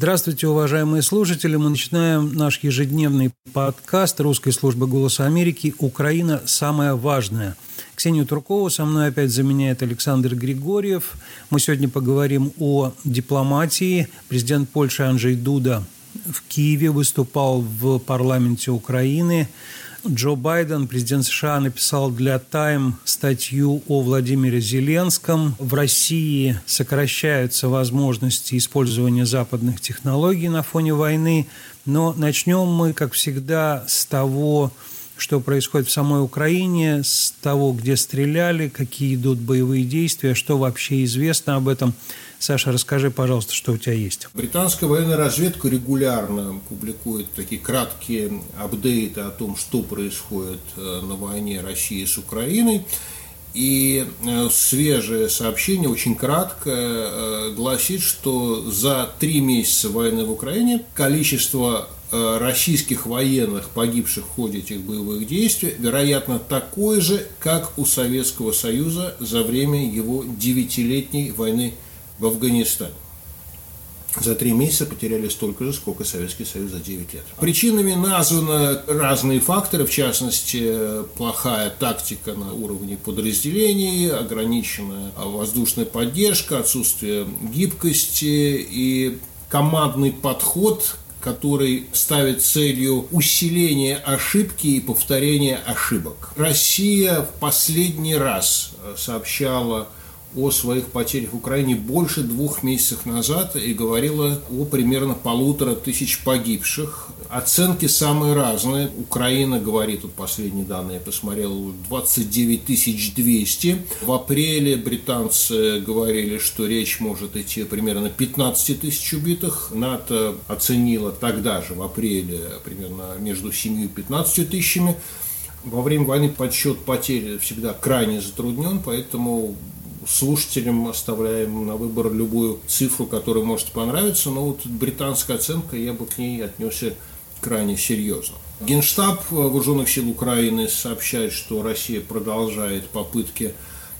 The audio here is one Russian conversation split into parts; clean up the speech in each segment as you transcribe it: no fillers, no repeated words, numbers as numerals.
Здравствуйте, уважаемые слушатели. Мы начинаем наш ежедневный подкаст русской службы «Голоса Америки» «Украина. Самое важное». Ксению Туркову со мной опять заменяет Александр Григорьев. Мы сегодня поговорим о дипломатии. Президент Польши Анджей Дуда в Киеве выступал в парламенте Украины. Джо Байден, президент США, написал для «Тайм» статью о Владимире Зеленском. В России сокращаются возможности использования западных технологий на фоне войны. Но начнем мы, как всегда, с того, что происходит в самой Украине, с того, где стреляли, какие идут боевые действия, что вообще известно об этом. Саша, расскажи, пожалуйста, что у тебя есть. Британская военная разведка регулярно публикует такие краткие апдейты о том, что происходит на войне России с Украиной. И свежее сообщение, очень краткое, гласит, что за 3 месяца войны в Украине количество российских военных, погибших в ходе этих боевых действий, вероятно, такое же, как у Советского Союза за время его 9-летней войны в Афганистане. За 3 месяца потеряли столько же, сколько Советский Союз за 9 лет. Причинами названы разные факторы, в частности, плохая тактика на уровне подразделений, ограниченная воздушная поддержка, отсутствие гибкости и командный подход, который ставит целью усиления ошибки и повторения ошибок. Россия в последний раз сообщала о своих потерях в Украине больше 2 месяцев назад и говорила о примерно 1500 погибших. Оценки самые разные. Украина говорит, вот последние данные я посмотрел, 29 200. В апреле британцы говорили, что речь может идти примерно 15 тысяч убитых. НАТО оценила тогда же, в апреле, примерно между 7 и 15 тысячами. Во время войны подсчет потерь всегда крайне затруднен, поэтому слушателям оставляем на выбор любую цифру, которая может понравиться, но вот британская оценка, я бы к ней отнесся крайне серьезно. Генштаб Вооруженных сил Украины сообщает, что Россия продолжает попытки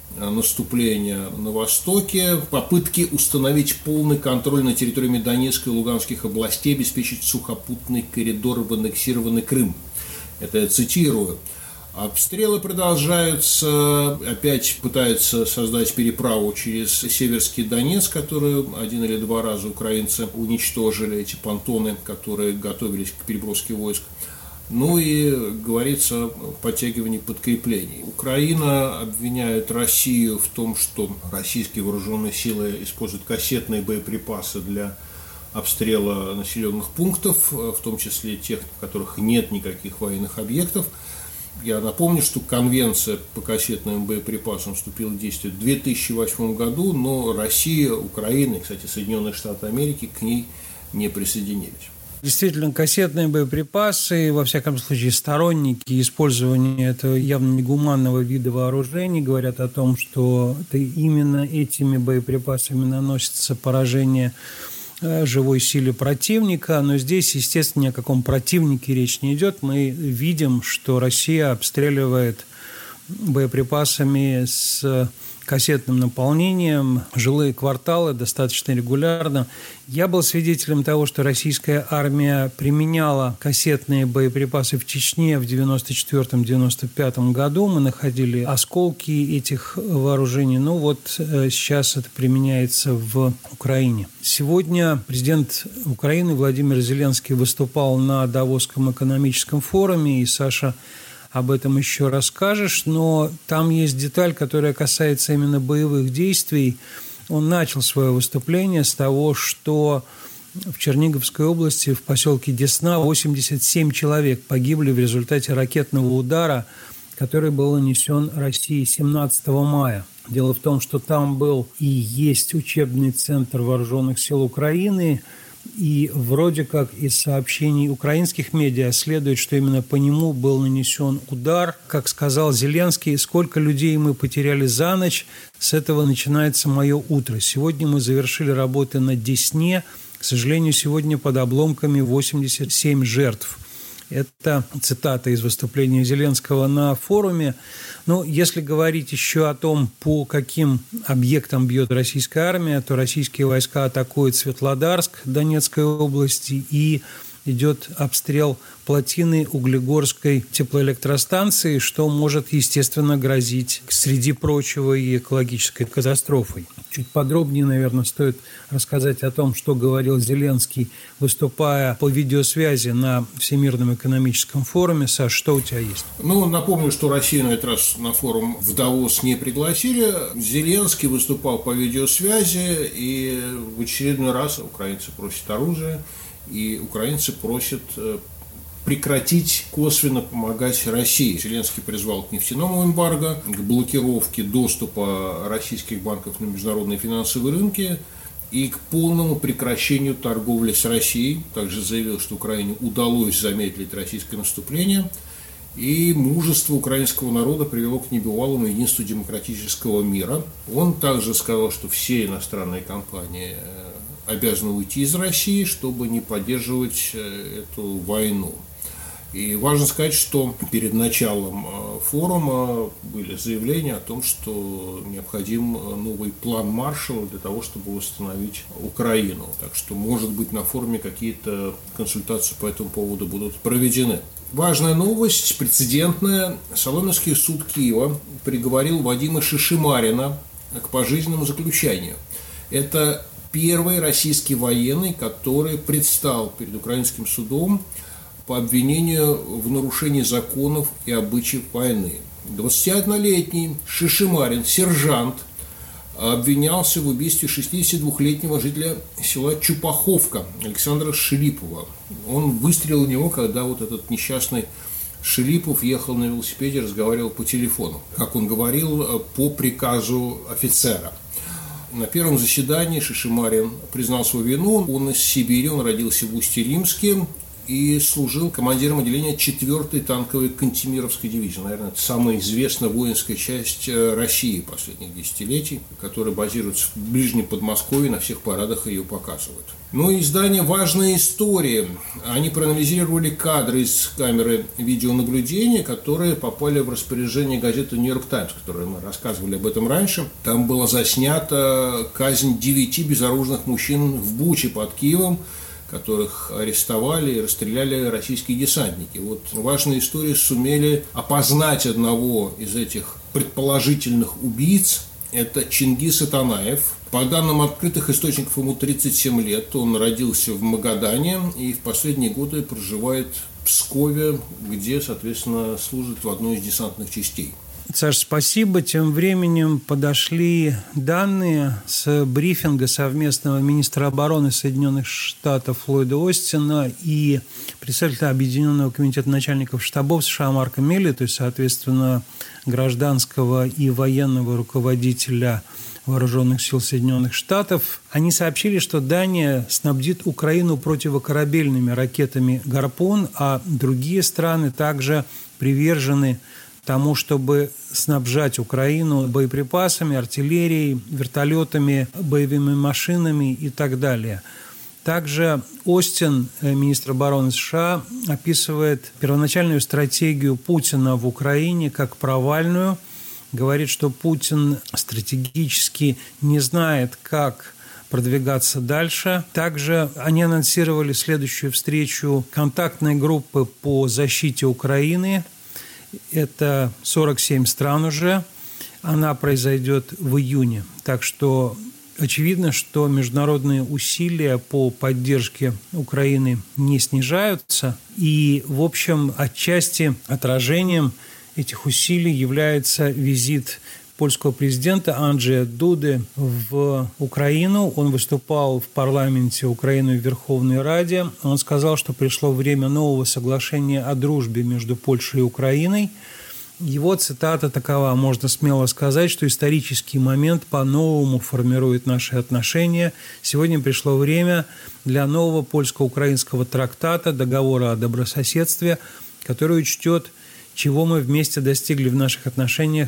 наступления на востоке, попытки установить полный контроль над территориями Донецкой и Луганских областей, обеспечить сухопутный коридор в аннексированный Крым. Это я цитирую. Обстрелы продолжаются, опять пытаются создать переправу через Северский Донец, которую 1 или 2 раза украинцы уничтожили, эти понтоны, которые готовились к переброске войск. Ну и говорится о подтягивании подкреплений. Украина обвиняет Россию в том, что российские вооруженные силы используют кассетные боеприпасы для обстрела населенных пунктов, в том числе тех, в которых нет никаких военных объектов. Я напомню, что конвенция по кассетным боеприпасам вступила в действие в 2008 году, но Россия, Украина и, кстати, Соединенные Штаты Америки к ней не присоединились. Действительно, кассетные боеприпасы, во всяком случае, сторонники использования этого явно негуманного вида вооружений говорят о том, что это именно этими боеприпасами наносится поражение живой силе противника, но здесь, естественно, ни о каком противнике речь не идет. Мы видим, что Россия обстреливает боеприпасами с кассетным наполнением жилые кварталы достаточно регулярно. Я был свидетелем того, что российская армия применяла кассетные боеприпасы в Чечне в 1994-1995 году. Мы находили осколки этих вооружений. Ну вот сейчас это применяется в Украине. Сегодня президент Украины Владимир Зеленский выступал на Давосском экономическом форуме, и Саша об этом еще расскажешь, но там есть деталь, которая касается именно боевых действий. Он начал свое выступление с того, что в Черниговской области, в поселке Десна, 87 человек погибли в результате ракетного удара, который был нанесен России 17 мая. Дело в том, что там был и есть учебный центр вооруженных сил Украины, и вроде как из сообщений украинских медиа следует, что именно по нему был нанесен удар. Как сказал Зеленский, сколько людей мы потеряли за ночь, с этого начинается мое утро. Сегодня мы завершили работы на Десне. К сожалению, сегодня под обломками 87 жертв. Это цитата из выступления Зеленского на форуме. Если говорить еще о том, по каким объектам бьет российская армия, то российские войска атакуют Светлодарск Донецкой области, и идет обстрел плотины Углегорской теплоэлектростанции, что может, естественно, грозить, среди прочего, и экологической катастрофой. Чуть подробнее, наверное, стоит рассказать о том, что говорил Зеленский, выступая по видеосвязи на Всемирном экономическом форуме. Саш, что у тебя есть? Напомню, что Россию на этот раз на форум в Давос не пригласили. Зеленский выступал по видеосвязи, и в очередной раз украинцы просят оружие, и украинцы просят прекратить косвенно помогать России. Зеленский призвал к нефтяному эмбарго, к блокировке доступа российских банков на международные финансовые рынки и к полному прекращению торговли с Россией. Также заявил, что Украине удалось замедлить российское наступление, и мужество украинского народа привело к небывалому единству демократического мира. Он также сказал, что все иностранные компании обязаны уйти из России, чтобы не поддерживать эту войну. И важно сказать, что перед началом форума были заявления о том, что необходим новый план Маршалла для того, чтобы восстановить Украину. Так что, может быть, на форуме какие-то консультации по этому поводу будут проведены. Важная новость, прецедентная. Соломенский суд Киева приговорил Вадима Шишимарина к пожизненному заключению. Это первый российский военный, который предстал перед украинским судом по обвинению в нарушении законов и обычаев войны. 21-летний Шишимарин, сержант, обвинялся в убийстве 62-летнего жителя села Чупаховка Александра Шилипова. Он выстрелил в него, когда этот несчастный Шилипов ехал на велосипеде, разговаривал по телефону, как он говорил, по приказу офицера. На первом заседании Шишимарин признал свою вину. Он из Сибири, он родился в Усть-Илимске и служил командиром отделения 4-й танковой Кантемировской дивизии. Наверное, это самая известная воинская часть России последних десятилетий, которая базируется в Ближнем Подмосковье, на всех парадах ее показывают. Издание «Важные истории». Они проанализировали кадры из камеры видеонаблюдения, которые попали в распоряжение газеты «Нью-Йорк Таймс», которой мы рассказывали об этом раньше. Там была заснята казнь 9 безоружных мужчин в Буче под Киевом, которых арестовали и расстреляли российские десантники. «Важные истории» сумели опознать одного из этих предположительных убийц. Это Чингис Атанаев. По данным открытых источников, ему 37 лет. Он родился в Магадане и в последние годы проживает в Пскове, где, соответственно, служит в одной из десантных частей. Саш, спасибо. Тем временем подошли данные с брифинга совместного министра обороны Соединенных Штатов Ллойда Остина и представителя Объединенного комитета начальников штабов США Марка Милли, то есть, соответственно, гражданского и военного руководителя Вооруженных сил Соединенных Штатов. Они сообщили, что Дания снабдит Украину противокорабельными ракетами «Гарпун», а другие страны также привержены тому, чтобы снабжать Украину боеприпасами, артиллерией, вертолетами, боевыми машинами и так далее. Также Остин, министр обороны США, описывает первоначальную стратегию Путина в Украине как провальную. Говорит, что Путин стратегически не знает, как продвигаться дальше. Также они анонсировали следующую встречу контактной группы по защите Украины. Это 47 стран уже. Она произойдет в июне. Так что очевидно, что международные усилия по поддержке Украины не снижаются. И, в общем, отчасти отражением этих усилий является визит польского президента Анджея Дуды в Украину. Он выступал в парламенте Украины в Верховной Раде. Он сказал, что пришло время нового соглашения о дружбе между Польшей и Украиной. Его цитата такова: можно смело сказать, что исторический момент по-новому формирует наши отношения. Сегодня пришло время для нового польско-украинского трактата, договора о добрососедстве, который учтет, чего мы вместе достигли в наших отношениях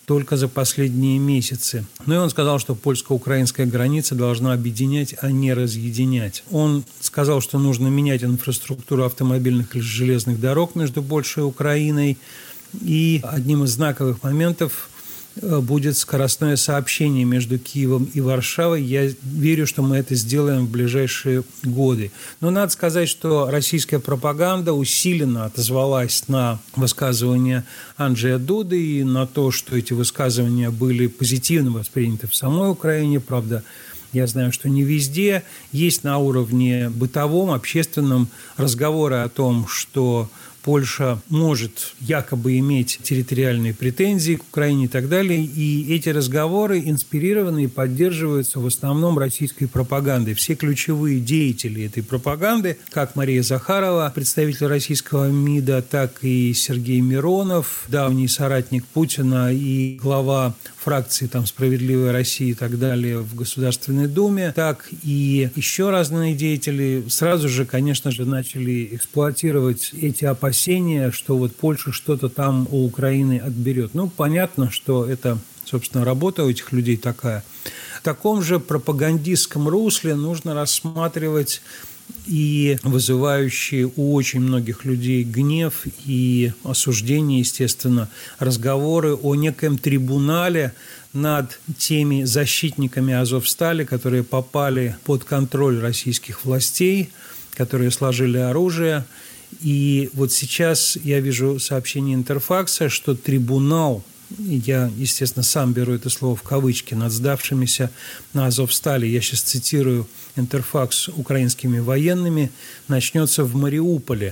только за последние месяцы. Ну и он сказал, что польско-украинская граница должна объединять, а не разъединять. Он сказал, что нужно менять инфраструктуру автомобильных или железных дорог между Польшей и Украиной. И одним из знаковых моментов будет скоростное сообщение между Киевом и Варшавой. Я верю, что мы это сделаем в ближайшие годы. Но надо сказать, что российская пропаганда усиленно отозвалась на высказывания Анджея Дуды и на то, что эти высказывания были позитивно восприняты в самой Украине. Правда, я знаю, что не везде. Есть на уровне бытовом, общественном разговоры о том, что Польша может якобы иметь территориальные претензии к Украине и так далее. И эти разговоры инспирированы и поддерживаются в основном российской пропагандой. Все ключевые деятели этой пропаганды, как Мария Захарова, представитель российского МИДа, так и Сергей Миронов, давний соратник Путина и глава фракции «Справедливая Россия» и так далее в Государственной Думе, так и еще разные деятели сразу же, конечно же, начали эксплуатировать эти опасения, что вот Польша что-то там у Украины отберет. Понятно, что это, собственно, работа у этих людей такая. В таком же пропагандистском русле нужно рассматривать и вызывающие у очень многих людей гнев и осуждение, естественно, разговоры о некоем трибунале над теми защитниками Азовстали, которые попали под контроль российских властей, которые сложили оружие. И вот сейчас я вижу сообщение Интерфакса, что трибунал, я, естественно, сам беру это слово в кавычки, над сдавшимися на Азовстали, я сейчас цитирую Интерфакс, украинскими военными, начнется в Мариуполе.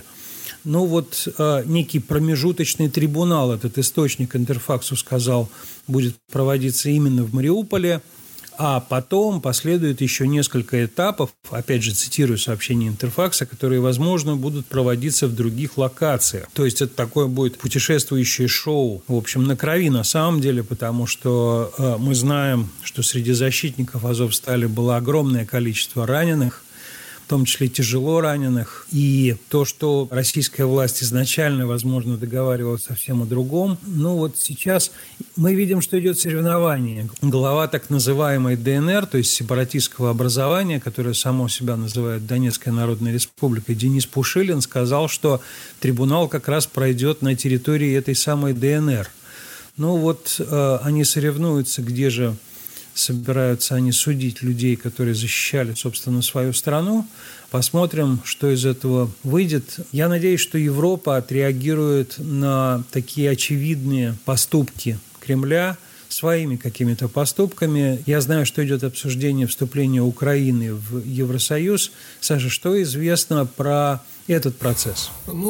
Некий промежуточный трибунал, этот источник Интерфаксу сказал, будет проводиться именно в Мариуполе, а потом последует еще несколько этапов, опять же цитирую сообщение Интерфакса, которые, возможно, будут проводиться в других локациях. То есть это такое будет путешествующее шоу, в общем, на крови на самом деле, потому что мы знаем, что среди защитников Азовстали было огромное количество раненых, в том числе тяжело раненых. И то, что российская власть изначально, возможно, договаривалась совсем о другом. Сейчас мы видим, что идет соревнование. Глава так называемой ДНР, то есть сепаратистского образования, которое само себя называет Донецкая Народная Республика, Денис Пушилин, сказал, что трибунал как раз пройдет на территории этой самой ДНР. Они соревнуются, где же собираются они судить людей, которые защищали, собственно, свою страну. Посмотрим, что из этого выйдет. Я надеюсь, что Европа отреагирует на такие очевидные поступки Кремля своими какими-то поступками. Я знаю, что идет обсуждение вступления Украины в Евросоюз. Саша, что известно про этот процесс?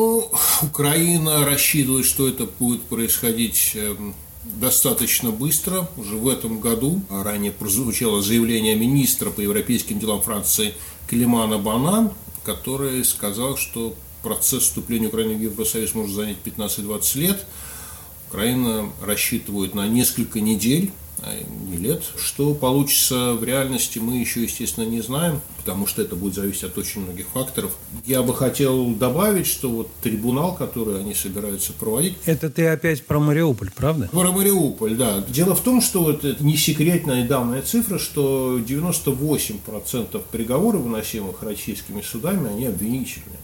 Украина рассчитывает, что это будет происходить достаточно быстро, уже в этом году. Ранее прозвучало заявление министра по европейским делам Франции Климана Банан, который сказал, что процесс вступления Украины в Евросоюз может занять 15-20 лет. Украина рассчитывает на несколько недель, не лет. Что получится в реальности, мы еще, естественно, не знаем, потому что это будет зависеть от очень многих факторов. Я бы хотел добавить, что трибунал, который они собираются проводить... Это ты опять про Мариуполь, правда? Про Мариуполь, да. Дело в том, что это не секретная давняя цифра, что 98% приговоров, выносимых российскими судами, они обвинительные.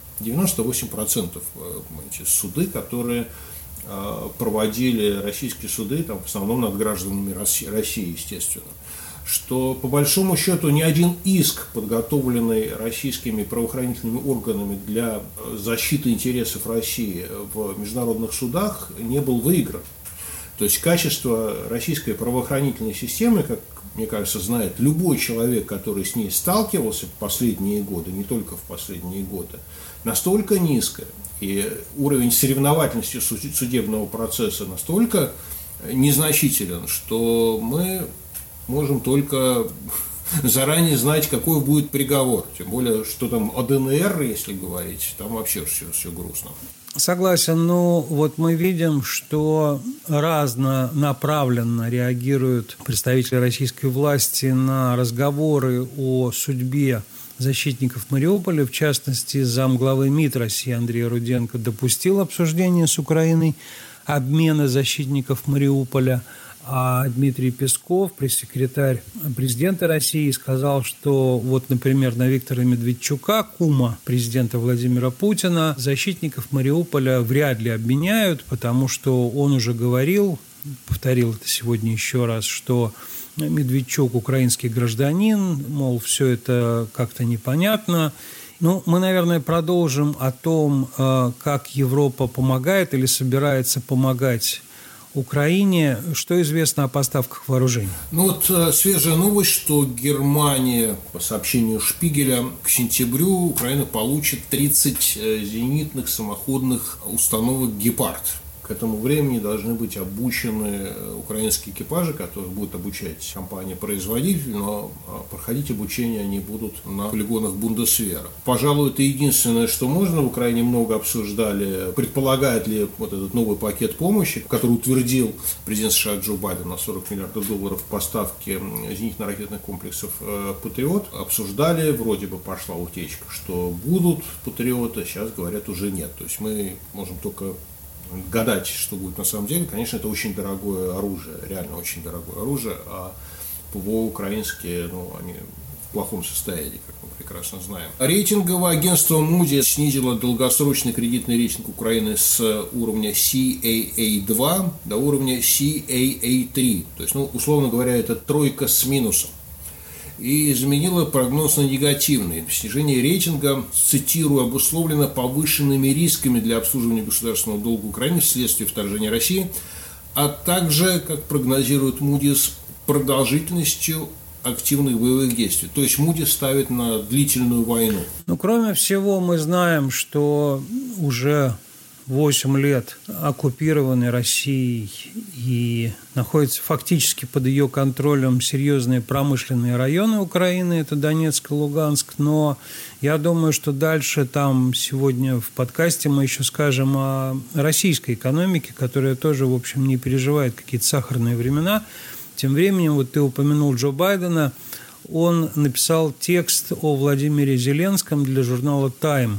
98% суды, которые проводили российские суды, в основном над гражданами России, естественно, что по большому счету ни один иск, подготовленный российскими правоохранительными органами для защиты интересов России в международных судах, не был выигран. То есть качество российской правоохранительной системы, как мне кажется, знает любой человек, который с ней сталкивался в последние годы, не только в последние годы, настолько низкое, и уровень соревновательности судебного процесса настолько незначителен, что мы можем только заранее знать, какой будет приговор. Тем более, что там о ДНР, если говорить, там вообще все грустно. Согласен, мы видим, что разнонаправленно реагируют представители российской власти на разговоры о судьбе защитников Мариуполя. В частности, замглавы МИД России Андрей Руденко допустил обсуждение с Украиной обмена защитников Мариуполя. А Дмитрий Песков, пресс-секретарь президента России, сказал, что вот, например, на Виктора Медведчука, кума президента Владимира Путина, защитников Мариуполя вряд ли обменяют, потому что он уже говорил, повторил это сегодня еще раз, что Медведчук украинский гражданин, мол, все это как-то непонятно. Ну, мы, наверное, продолжим о том, как Европа помогает или собирается помогать Украине. Что известно о поставках вооружений? Ну вот свежая новость, что Германия, по сообщению Шпигеля, к сентябрю Украина получит 30 зенитных самоходных установок «Гепард». К этому времени должны быть обучены украинские экипажи, которых будет обучать компания-производитель, но проходить обучение они будут на полигонах Бундесвера. Пожалуй, это единственное, что можно. В Украине много обсуждали, предполагает ли вот этот новый пакет помощи, который утвердил президент США Джо Байден на $40 миллиардов поставки зенитно-ракетных комплексов «Патриот». Обсуждали, вроде бы пошла утечка, что будут «Патриоты», сейчас говорят, уже нет. То есть мы можем только гадать, что будет на самом деле. Конечно, это очень дорогое оружие, реально очень дорогое оружие, а ПВО украинские, они в плохом состоянии, как мы прекрасно знаем. Рейтинговое агентство Moody's снизило долгосрочный кредитный рейтинг Украины с уровня CAA2 до уровня CAA3. То есть, условно говоря, это тройка с минусом. И изменила прогноз на негативный. Снижение рейтинга, цитирую, обусловлено повышенными рисками для обслуживания государственного долга Украины вследствие вторжения России, а также, как прогнозирует Moody's, продолжительностью активных боевых действий. То есть Moody's ставит на длительную войну. Кроме всего, мы знаем, что уже 8 лет оккупированы Россией и находятся фактически под ее контролем серьезные промышленные районы Украины, это Донецк и Луганск, но я думаю, что дальше там сегодня в подкасте мы еще скажем о российской экономике, которая тоже, в общем, не переживает какие-то сахарные времена. Тем временем, вот ты упомянул Джо Байдена, он написал текст о Владимире Зеленском для журнала «Тайм».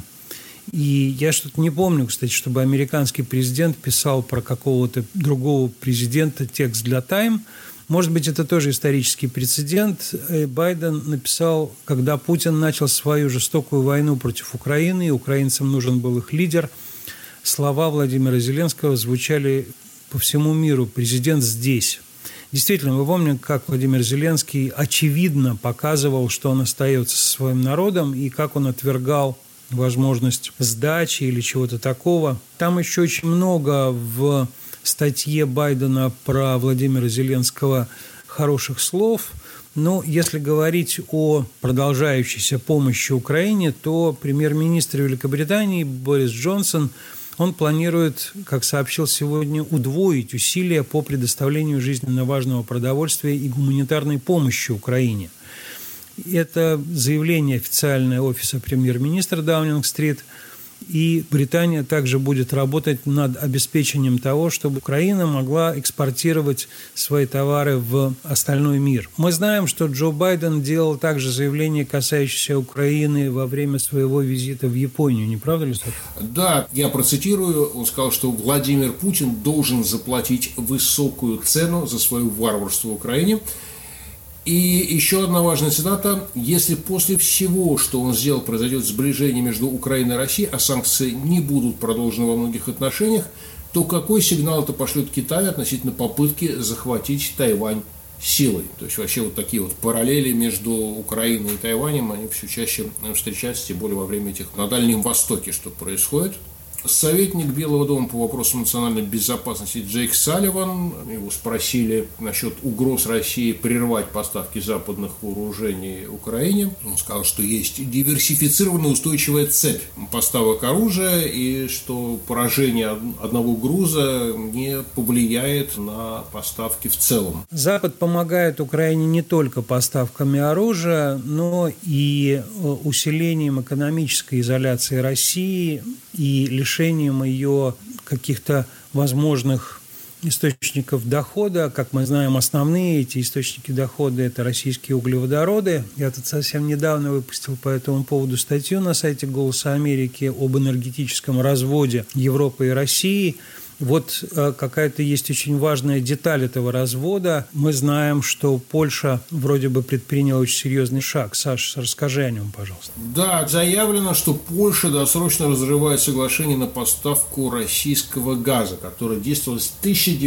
И я что-то не помню, кстати, чтобы американский президент писал про какого-то другого президента текст для «Тайм». Может быть, это тоже исторический прецедент. Байден написал, когда Путин начал свою жестокую войну против Украины, и украинцам нужен был их лидер, слова Владимира Зеленского звучали по всему миру: «Президент здесь». Действительно, мы помним, как Владимир Зеленский очевидно показывал, что он остается со своим народом, и как он отвергал возможность сдачи или чего-то такого. Там еще очень много в статье Байдена про Владимира Зеленского хороших слов. Но если говорить о продолжающейся помощи Украине, то премьер-министр Великобритании Борис Джонсон, он планирует, как сообщил сегодня, удвоить усилия по предоставлению жизненно важного продовольствия и гуманитарной помощи Украине. Это заявление официальное офиса премьер-министра Даунинг-стрит. И Британия также будет работать над обеспечением того, чтобы Украина могла экспортировать свои товары в остальной мир. Мы знаем, что Джо Байден делал также заявление, касающееся Украины, во время своего визита в Японию. Не правда ли, Саша? Да, я процитирую. Он сказал, что Владимир Путин должен заплатить высокую цену за свое варварство в Украине. И еще одна важная цитата. Если после всего, что он сделал, произойдет сближение между Украиной и Россией, а санкции не будут продолжены во многих отношениях, то какой сигнал это пошлет Китаю относительно попытки захватить Тайвань силой? То есть вообще вот такие вот параллели между Украиной и Тайванем, они все чаще встречаются, тем более во время этих на Дальнем Востоке, что происходит. Советник Белого дома по вопросам национальной безопасности Джейк Салливан, его спросили насчет угроз России прервать поставки западных вооружений Украине. Он сказал, что есть диверсифицированная устойчивая цепь поставок оружия и что поражение одного груза не повлияет на поставки в целом. Запад помогает Украине не только поставками оружия, но и усилением экономической изоляции России и лишением ее каких-то возможных источников дохода. Как мы знаем, основные эти источники дохода – это российские углеводороды. Я тут совсем недавно выпустил по этому поводу статью на сайте «Голоса Америки» об энергетическом разводе Европы и России. Вот какая-то есть очень важная деталь этого развода. Мы знаем, что Польша вроде бы предприняла очень серьезный шаг. Саш, расскажи о нем, пожалуйста. Да, заявлено, что Польша досрочно разрывает соглашение на поставку российского газа, которое действовало с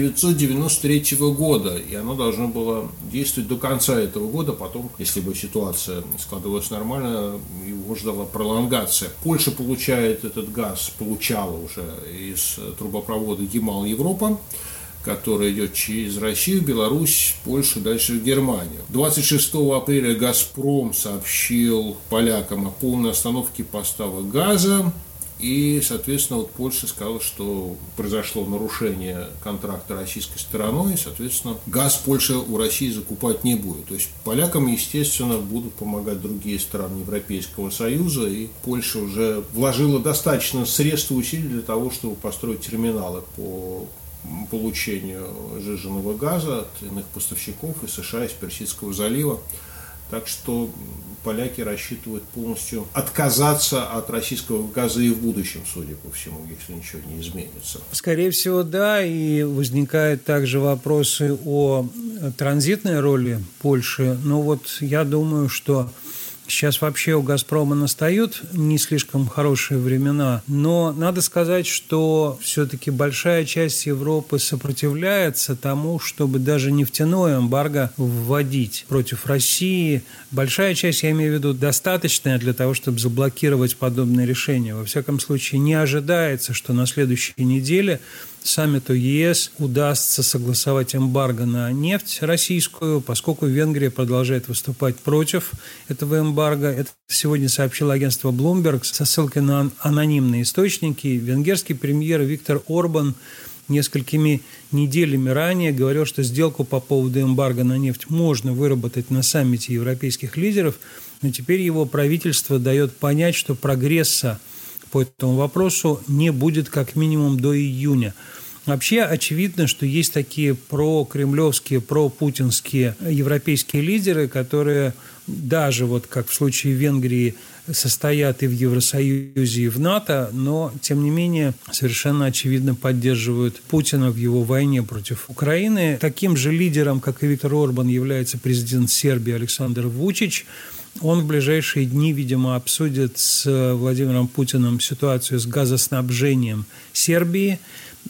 1993 года, и оно должно было действовать до конца этого года. Потом, если бы ситуация складывалась нормально, его ждала пролонгация. Польша получает этот газ, получала уже из трубопровода Ямал-Европа, который идет через Россию, Беларусь, Польшу, дальше в Германию. 26 апреля «Газпром» сообщил полякам о полной остановке поставок газа. И, соответственно, вот Польша сказала, что произошло нарушение контракта российской стороной, и, соответственно, газ Польша у России закупать не будет. То есть полякам, естественно, будут помогать другие страны Европейского Союза, и Польша уже вложила достаточно средств и усилий для того, чтобы построить терминалы по получению сжиженного газа от иных поставщиков из США, из Персидского залива. Так что поляки рассчитывают полностью отказаться от российского газа и в будущем, судя по всему, если ничего не изменится. Скорее всего, да, и возникают также вопросы о транзитной роли Польши. Но вот я думаю, что сейчас вообще у «Газпрома» настают не слишком хорошие времена, но надо сказать, что все-таки большая часть Европы сопротивляется тому, чтобы даже нефтяное эмбарго вводить против России. Большая часть, я имею в виду, достаточная для того, чтобы заблокировать подобные решения. Во всяком случае, не ожидается, что на следующей неделе саммиту ЕС удастся согласовать эмбарго на нефть российскую, поскольку Венгрия продолжает выступать против этого эмбарго. Это сегодня сообщило агентство Bloomberg со ссылкой на анонимные источники. Венгерский премьер Виктор Орбан несколькими неделями ранее говорил, что сделку по поводу эмбарго на нефть можно выработать на саммите европейских лидеров, но теперь его правительство дает понять, что прогресса по этому вопросу не будет как минимум до июня. Вообще очевидно, что есть такие прокремлевские, пропутинские европейские лидеры, которые даже вот как в случае Венгрии состоят и в Евросоюзе, и в НАТО, но тем не менее совершенно очевидно поддерживают Путина в его войне против Украины. Таким же лидером, как и Виктор Орбан, является президент Сербии Александр Вучич. Он в ближайшие дни, видимо, обсудит с Владимиром Путиным ситуацию с газоснабжением Сербии.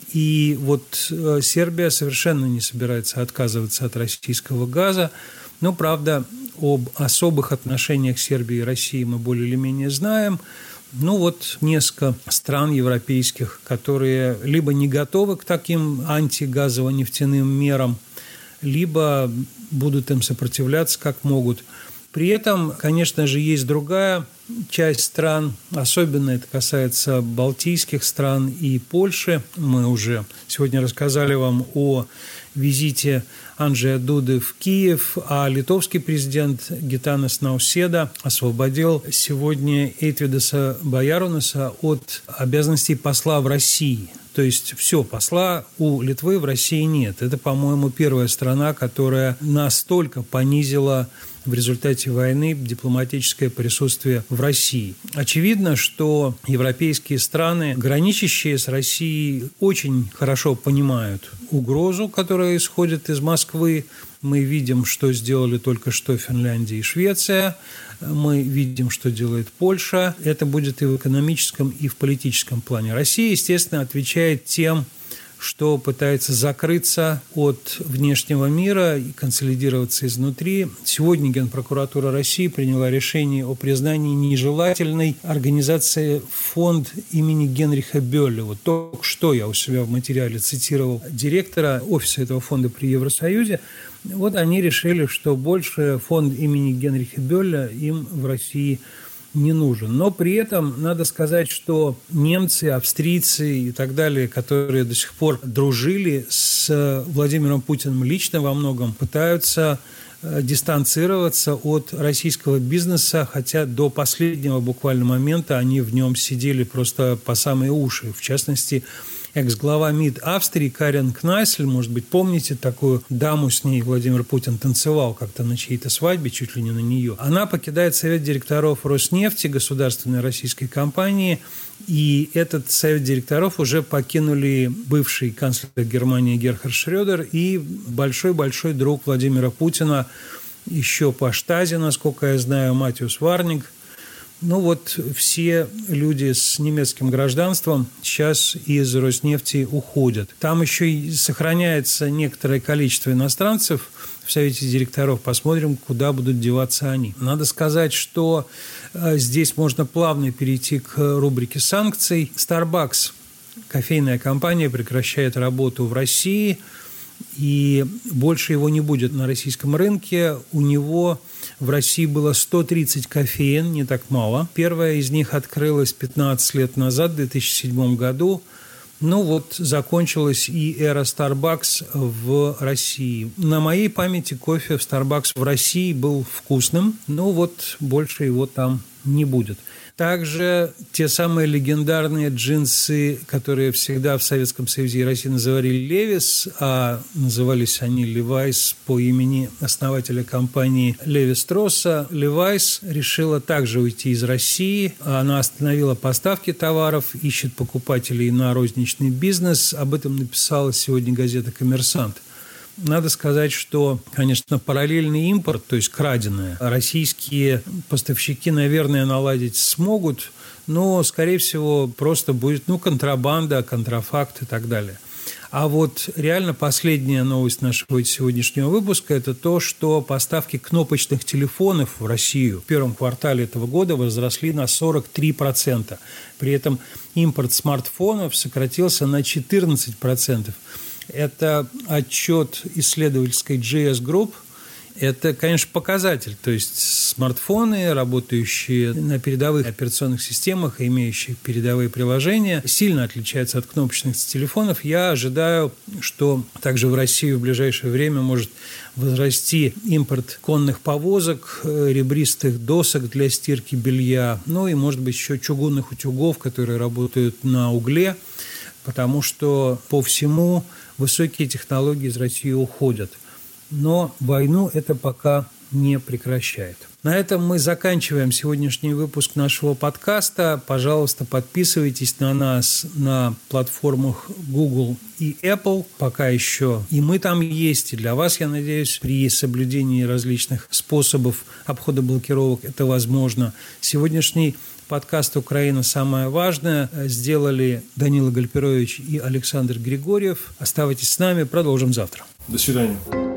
И вот Сербия совершенно не собирается отказываться от российского газа. Но, правда, об особых отношениях Сербии и России мы более или менее знаем. Ну вот несколько стран европейских, которые либо не готовы к таким антигазово-нефтяным мерам, либо будут им сопротивляться как могут. При этом, конечно же, есть другая часть стран, особенно это касается балтийских стран и Польши. Мы уже сегодня рассказали вам о визите Анджея Дуды в Киев, а литовский президент Гитанас Науседа освободил сегодня Эйтвидаса Боярунаса от обязанностей посла в России. То есть все, посла у Литвы в России нет. Это, по-моему, первая страна, которая настолько понизила в результате войны дипломатическое присутствие в России. Очевидно, что европейские страны, граничащие с Россией, очень хорошо понимают угрозу, которая исходит из Москвы. Мы видим, что сделали только что Финляндия и Швеция. Мы видим, что делает Польша. Это будет и в экономическом, и в политическом плане. Россия, естественно, отвечает тем, что пытается закрыться от внешнего мира и консолидироваться изнутри. Сегодня Генпрокуратура России приняла решение о признании нежелательной организации фонд имени Генриха Бёлля. Вот только что я у себя в материале цитировал директора офиса этого фонда при Евросоюзе. Вот они решили, что больше фонд имени Генриха Бёлля им в России не нужен. Но при этом надо сказать, что немцы, австрийцы и так далее, которые до сих пор дружили с Владимиром Путиным лично во многом, пытаются дистанцироваться от российского бизнеса, хотя до последнего буквально момента они в нем сидели просто по самые уши. В частности, экс-глава МИД Австрии Карен Кнайсель, может быть, помните такую даму, с ней Владимир Путин танцевал как-то на чьей-то свадьбе, чуть ли не на нее. Она покидает совет директоров Роснефти, государственной российской компании, и этот совет директоров уже покинули бывший канцлер Германии Герхард Шрёдер и большой-большой друг Владимира Путина, еще по Штази, насколько я знаю, Матиус Варник. Ну вот все люди с немецким гражданством сейчас из Роснефти уходят. Там еще и сохраняется некоторое количество иностранцев в Совете директоров. Посмотрим, куда будут деваться они. Надо сказать, что здесь можно плавно перейти к рубрике санкций. Starbucks, кофейная компания, прекращает работу в России, и больше его не будет на российском рынке. У него в России было 130 кофеен, не так мало. Первая из них открылась 15 лет назад, в 2007 году. Ну вот, закончилась и эра Starbucks в России. На моей памяти кофе в Starbucks в России был вкусным, но вот больше его там не будет. Также те самые легендарные джинсы, которые всегда в Советском Союзе и России называли Levi's, а назывались они Levi's по имени основателя компании Леви Стросса. Levi's решила также уйти из России. Она остановила поставки товаров, ищет покупателей на розничный бизнес. Об этом написала сегодня газета «Коммерсант». Надо сказать, что, конечно, параллельный импорт, то есть краденое, российские поставщики, наверное, наладить смогут, но, скорее всего, просто будет контрабанда, контрафакт и так далее. А вот реально последняя новость нашего сегодняшнего выпуска – это то, что поставки кнопочных телефонов в Россию в первом квартале этого года возросли на 43%. При этом импорт смартфонов сократился на 14%. Это отчет исследовательской GS Group. Это, конечно, показатель. То есть смартфоны, работающие на передовых операционных системах и имеющие передовые приложения, сильно отличаются от кнопочных телефонов. Я ожидаю, что также в Россию в ближайшее время может возрасти импорт конных повозок, ребристых досок для стирки белья, ну и, может быть, еще чугунных утюгов, которые работают на угле, потому что по всему высокие технологии из России уходят. Но войну это пока не прекращает. На этом мы заканчиваем сегодняшний выпуск нашего подкаста. Пожалуйста, подписывайтесь на нас на платформах Google и Apple. Пока еще и мы там есть, и для вас, я надеюсь, при соблюдении различных способов обхода блокировок это возможно. Сегодняшний подкаст «Украина. Самое важное» сделали Данила Гальперович и Александр Григорьев. Оставайтесь с нами, продолжим завтра. До свидания.